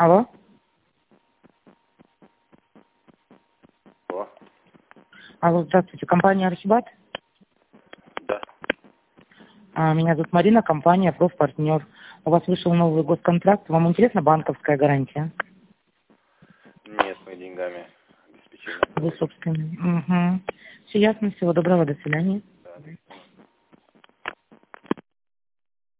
Алло. Алло. Алло, здравствуйте. Компания «Архибат». Да. Меня зовут Марина, компания «Профпартнер». У вас вышел новый госконтракт. Вам интересна банковская гарантия? Нет, мы деньгами обеспечение. Вы собственные. Угу. Все ясно. Всего доброго. До свидания.